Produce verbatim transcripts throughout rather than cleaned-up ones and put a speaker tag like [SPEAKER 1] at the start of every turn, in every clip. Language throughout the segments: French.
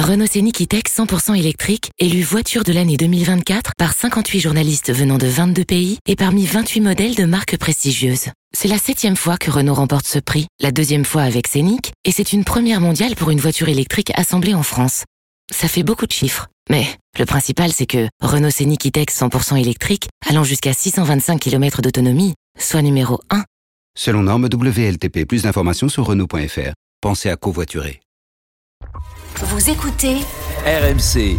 [SPEAKER 1] Renault Scénic E-Tech cent pour cent électrique, élu voiture de l'année deux mille vingt-quatre par cinquante-huit journalistes venant de vingt-deux pays et parmi vingt-huit modèles de marques prestigieuses. C'est la septième fois que Renault remporte ce prix, la deuxième fois avec Scénic, et c'est une première mondiale pour une voiture électrique assemblée en France. Ça fait beaucoup de chiffres, mais le principal c'est que Renault Scénic E-Tech cent pour cent électrique, allant jusqu'à six cent vingt-cinq kilomètres d'autonomie, soit numéro un.
[SPEAKER 2] Selon norme W L T P, plus d'informations sur Renault point F R. Pensez à covoiturer.
[SPEAKER 3] Vous écoutez
[SPEAKER 4] R M C.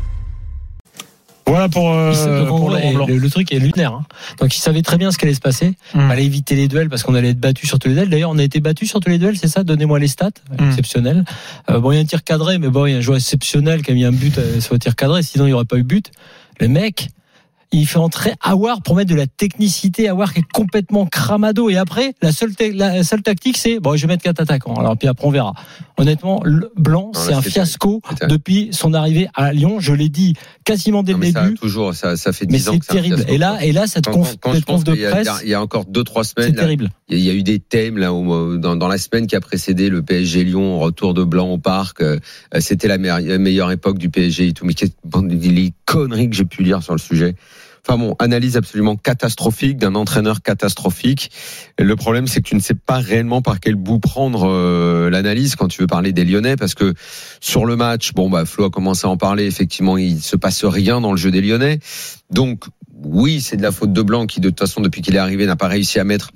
[SPEAKER 5] Voilà pour, euh,
[SPEAKER 6] pour
[SPEAKER 5] pour
[SPEAKER 6] le,
[SPEAKER 5] Laurent
[SPEAKER 6] le, le truc est lunaire. Hein. Donc il savait très bien ce qui allait se passer. Il
[SPEAKER 5] mmh.
[SPEAKER 6] fallait éviter les duels parce qu'on allait être battu sur tous les duels. D'ailleurs, on a été battu sur tous les duels, c'est ça? Donnez-moi les stats. Mmh. Exceptionnel. Euh, bon, il y a un tir cadré, mais bon, il y a un joueur exceptionnel qui a mis un but sur le tir cadré. Sinon, il n'y aurait pas eu but. Le mec, il fait entrer Aouar pour mettre de la technicité. Aouar qui est complètement cramado. Et après, la seule, te- la seule tactique, c'est bon, je vais mettre quatre attaquants. Alors puis après, on verra. Honnêtement, le Blanc, non, c'est un fiasco terrible. Depuis son arrivée à Lyon. Je l'ai dit quasiment dès non, le début.
[SPEAKER 7] Ça, toujours, ça, ça fait
[SPEAKER 6] mais
[SPEAKER 7] dix ans que
[SPEAKER 6] c'est terrible. Et là, et là, cette conf,
[SPEAKER 7] quand, quand
[SPEAKER 6] cette conf de
[SPEAKER 7] a,
[SPEAKER 6] presse,
[SPEAKER 7] il y a encore deux, trois semaines,
[SPEAKER 6] c'est terrible.
[SPEAKER 7] Il y a eu des thèmes là où, dans, dans la semaine qui a précédé le P S G Lyon, retour de Blanc au parc. Euh, c'était la meilleure, meilleure époque du P S G et tout. Mais quelles les conneries que j'ai pu lire sur le sujet. Enfin bon, analyse absolument catastrophique d'un entraîneur catastrophique. Le problème, c'est que tu ne sais pas réellement par quel bout prendre euh, l'analyse quand tu veux parler des Lyonnais, parce que sur le match, bon bah Flo a commencé à en parler. Effectivement, il se passe rien dans le jeu des Lyonnais. Donc oui, c'est de la faute de Blanc qui, de toute façon, depuis qu'il est arrivé, n'a pas réussi à mettre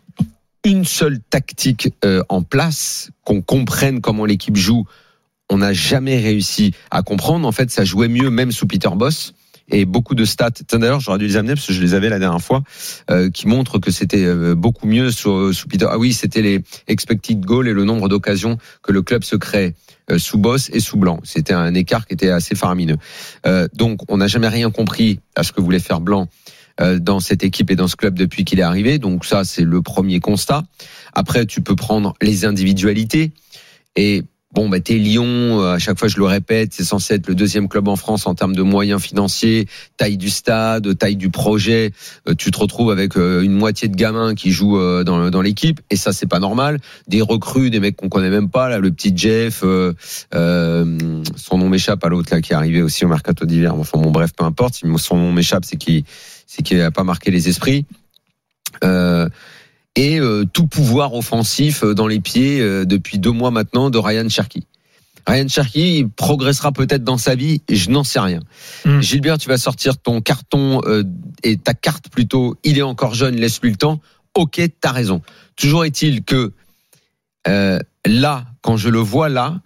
[SPEAKER 7] une seule tactique euh, en place, qu'on comprenne comment l'équipe joue. On n'a jamais réussi à comprendre. En fait, ça jouait mieux même sous Peter Bosz. Et beaucoup de stats, d'ailleurs j'aurais dû les amener parce que je les avais la dernière fois, euh, qui montrent que c'était euh, beaucoup mieux sous, sous Peter. Ah oui, c'était les expected goals et le nombre d'occasions que le club se crée euh, sous Bosz et sous Blanc. C'était un écart qui était assez faramineux. Euh, donc on n'a jamais rien compris à ce que voulait faire Blanc euh, dans cette équipe et dans ce club depuis qu'il est arrivé. Donc ça, c'est le premier constat. Après, tu peux prendre les individualités et bon, bah, t'es Lyon, à chaque fois je le répète, c'est censé être le deuxième club en France en termes de moyens financiers, taille du stade, taille du projet. Tu te retrouves avec une moitié de gamins qui jouent dans, dans l'équipe, et ça c'est pas normal. Des recrues, des mecs qu'on connaît même pas, là, le petit Jeff, euh, euh, son nom m'échappe à l'autre là qui est arrivé aussi au mercato d'hiver. Enfin bon, bref, peu importe. Si son nom m'échappe, c'est qu'il, c'est qu'il a pas marqué les esprits. Euh, et euh, tout pouvoir offensif dans les pieds euh, depuis deux mois maintenant de Ryan Cherki. Ryan Cherki il progressera peut-être dans sa vie, je n'en sais rien. Mmh. Gilbert, tu vas sortir ton carton euh, et ta carte plutôt, il est encore jeune, laisse-lui le temps. Ok, t'as raison. Toujours est-il que euh, là, quand je le vois là,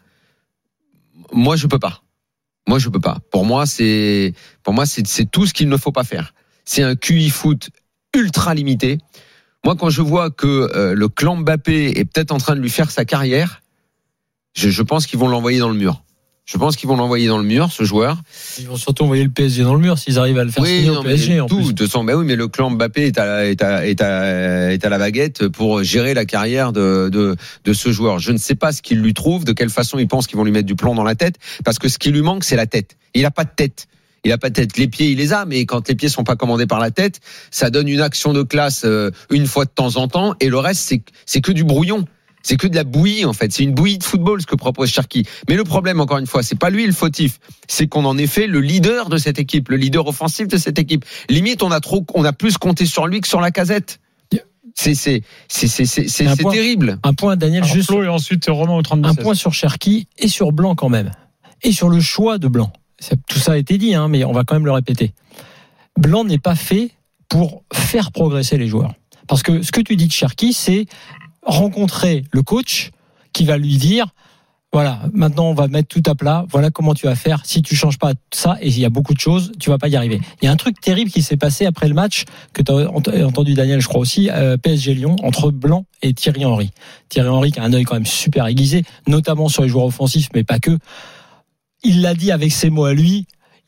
[SPEAKER 7] moi je peux pas. Moi je peux pas. Pour moi c'est, pour moi c'est, c'est tout ce qu'il ne faut pas faire. C'est un Q I foot ultra limité. Moi, quand je vois que euh, le clan Mbappé est peut-être en train de lui faire sa carrière, je, je pense qu'ils vont l'envoyer dans le mur. Je pense qu'ils vont l'envoyer dans le mur, ce joueur.
[SPEAKER 6] Ils vont surtout envoyer le P S G dans le mur s'ils arrivent à le faire
[SPEAKER 7] oui,
[SPEAKER 6] signer
[SPEAKER 7] non,
[SPEAKER 6] au P S G.
[SPEAKER 7] Mais
[SPEAKER 6] en
[SPEAKER 7] tout,
[SPEAKER 6] plus.
[SPEAKER 7] De toute façon, bah oui, mais le clan Mbappé est à, est à, est à, est à la baguette pour gérer la carrière de, de, de ce joueur. Je ne sais pas ce qu'il lui trouve, de quelle façon ils pensent qu'ils vont lui mettre du plomb dans la tête, parce que ce qui lui manque, c'est la tête. Il n'a pas de tête. Il a pas de tête. Les pieds, il les a, mais quand les pieds sont pas commandés par la tête, ça donne une action de classe euh, une fois de temps en temps, et le reste, c'est, c'est que du brouillon. C'est que de la bouillie, en fait. C'est une bouillie de football, ce que propose Cherki. Mais le problème, encore une fois, c'est pas lui le fautif. C'est qu'on en est fait le leader de cette équipe, le leader offensif de cette équipe. Limite, on a trop, on a plus compté sur lui que sur la Casette. C'est, c'est, c'est, c'est, c'est, c'est, c'est
[SPEAKER 6] point,
[SPEAKER 7] terrible.
[SPEAKER 6] Un point, Daniel,
[SPEAKER 5] alors,
[SPEAKER 6] juste.
[SPEAKER 5] Flo et ensuite Romain au trente-deux.
[SPEAKER 6] Un point sur Cherki et sur Blanc quand même. Et sur le choix de Blanc. Tout ça a été dit, hein, mais on va quand même le répéter. Blanc n'est pas fait pour faire progresser les joueurs. Parce que ce que tu dis de Cherki, c'est rencontrer le coach qui va lui dire, voilà, maintenant on va mettre tout à plat, voilà comment tu vas faire. Si tu changes pas ça, et il y a beaucoup de choses, tu vas pas y arriver. Il y a un truc terrible qui s'est passé après le match, que tu as entendu Daniel, je crois aussi, euh, P S G Lyon, entre Blanc et Thierry Henry. Thierry Henry qui a un œil quand même super aiguisé, notamment sur les joueurs offensifs, mais pas que. Il l'a dit avec ses mots à lui,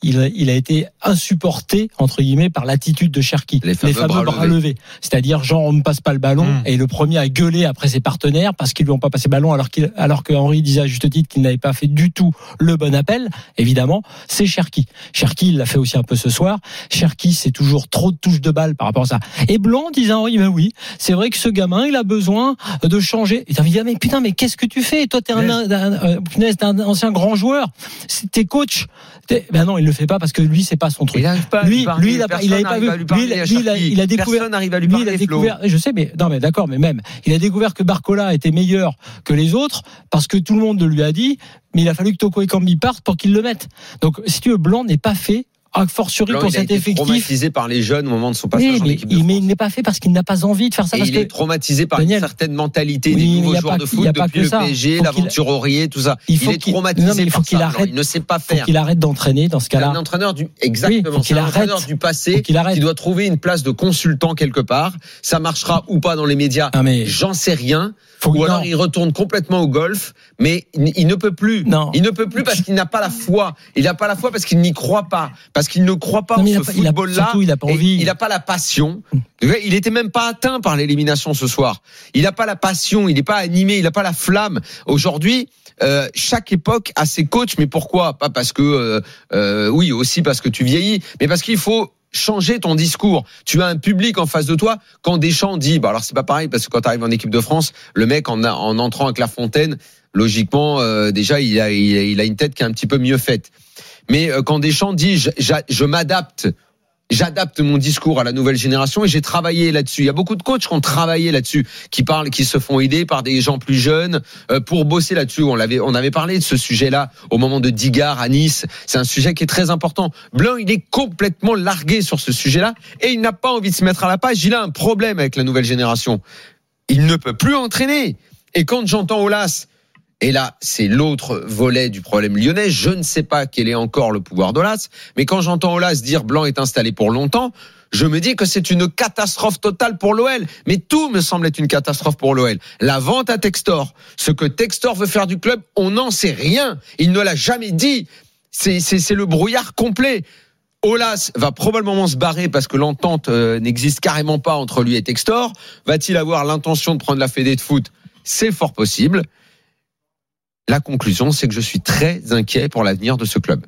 [SPEAKER 6] il, il a été insupporté entre guillemets par l'attitude de Cherki,
[SPEAKER 7] les fameux,
[SPEAKER 6] les fameux bras, bras levés. levés, c'est-à-dire genre on ne passe pas le ballon mmh. et le premier à gueuler après ses partenaires parce qu'ils lui ont pas passé le ballon alors qu'il, alors que Henry disait à juste titre qu'il n'avait pas fait du tout le bon appel. Évidemment, c'est Cherki. Cherki, il l'a fait aussi un peu ce soir. Cherki, c'est toujours trop de touches de balle par rapport à ça. Et Blanc disait Henry, ben oui, c'est vrai que ce gamin, il a besoin de changer. Et t'as envie de dire mais putain, mais qu'est-ce que tu fais? Toi, t'es un, un, un, un, un ancien grand joueur. T'es coach. T'es... Ben non, il le fait pas parce que lui, c'est pas son truc.
[SPEAKER 7] Il pas
[SPEAKER 6] lui,
[SPEAKER 7] parler,
[SPEAKER 6] lui, il a pas, il avait pas vu. Lui, lui, il a, il a découvert.
[SPEAKER 7] Personne n'arrive à lui parler.
[SPEAKER 6] Lui, il a découvert. Je sais, mais non, mais d'accord, mais même, il a découvert que Barcola était meilleur que les autres parce que tout le monde lui a dit. Mais il a fallu que Toko Ekambi parte pour qu'il le mette. Donc, si tu veux, Blanc n'est pas fait. A fortiori pour cet effectif. Il est
[SPEAKER 7] traumatisé par les jeunes au moment de son passage
[SPEAKER 6] oui,
[SPEAKER 7] en
[SPEAKER 6] mais,
[SPEAKER 7] équipe de France.
[SPEAKER 6] Mais il n'est pas fait parce qu'il n'a pas envie de faire ça.
[SPEAKER 7] Et
[SPEAKER 6] parce
[SPEAKER 7] il
[SPEAKER 6] que
[SPEAKER 7] est traumatisé par
[SPEAKER 6] Daniel,
[SPEAKER 7] une certaine mentalité
[SPEAKER 6] oui,
[SPEAKER 7] des nouveaux joueurs
[SPEAKER 6] pas,
[SPEAKER 7] de foot depuis le P S G, l'aventurier, tout ça. Il, il est traumatisé
[SPEAKER 6] non, mais il faut
[SPEAKER 7] par
[SPEAKER 6] qu'il
[SPEAKER 7] ça.
[SPEAKER 6] Arrête,
[SPEAKER 7] Alors, il ne sait pas faire.
[SPEAKER 6] Il faut qu'il arrête d'entraîner dans ce cas-là.
[SPEAKER 7] C'est un entraîneur du exactement.
[SPEAKER 6] Oui, faut qu'il
[SPEAKER 7] c'est un
[SPEAKER 6] arrête.
[SPEAKER 7] entraîneur du passé
[SPEAKER 6] qu'il
[SPEAKER 7] qui doit trouver une place de consultant quelque part. Ça marchera ou pas dans les médias. Ah, mais... J'en sais rien. Faut, ou alors non. il retourne complètement au golf, mais il, il ne peut plus.
[SPEAKER 6] Non.
[SPEAKER 7] Il ne peut plus parce qu'il n'a pas la foi. Il n'a pas la foi parce qu'il n'y croit pas, parce qu'il ne croit pas non, en ce football-là.
[SPEAKER 6] Surtout, il n'a pas envie.
[SPEAKER 7] Il n'a pas la passion. Il était même pas atteint par l'élimination ce soir. Il n'a pas la passion. Il n'est pas animé. Il n'a pas la flamme. Aujourd'hui, euh, chaque époque a ses coachs. Mais pourquoi ? Pas parce que, euh, euh, oui, aussi parce que tu vieillis, mais parce qu'il faut changer ton discours. Tu as un public en face de toi. Quand Deschamps dit, bah alors c'est pas pareil parce que quand tu arrives en équipe de France, le mec en, a, en entrant à Clairefontaine, logiquement euh, déjà il a, il a il a une tête qui est un petit peu mieux faite. Mais euh, quand Deschamps dit, je, je, je m'adapte. J'adapte mon discours à la nouvelle génération et j'ai travaillé là-dessus. Il y a beaucoup de coachs qui ont travaillé là-dessus, qui parlent, qui se font aider par des gens plus jeunes euh, pour bosser là-dessus. On l'avait, on avait parlé de ce sujet-là au moment de Digard à Nice. C'est un sujet qui est très important. Blanc, il est complètement largué sur ce sujet-là et il n'a pas envie de se mettre à la page. Il a un problème avec la nouvelle génération. Il ne peut plus entraîner. Et quand j'entends Aulas, et là, c'est l'autre volet du problème lyonnais. Je ne sais pas quel est encore le pouvoir d'Aulas, mais quand j'entends Aulas dire Blanc est installé pour longtemps, je me dis que c'est une catastrophe totale pour l'O L. Mais tout me semble être une catastrophe pour l'O L. La vente à Textor, ce que Textor veut faire du club, on n'en sait rien. Il ne l'a jamais dit. C'est, c'est, c'est le brouillard complet. Aulas va probablement se barrer parce que l'entente euh, n'existe carrément pas entre lui et Textor. Va-t-il avoir l'intention de prendre la fédé de foot ? C'est fort possible. La conclusion, c'est que je suis très inquiet pour l'avenir de ce club.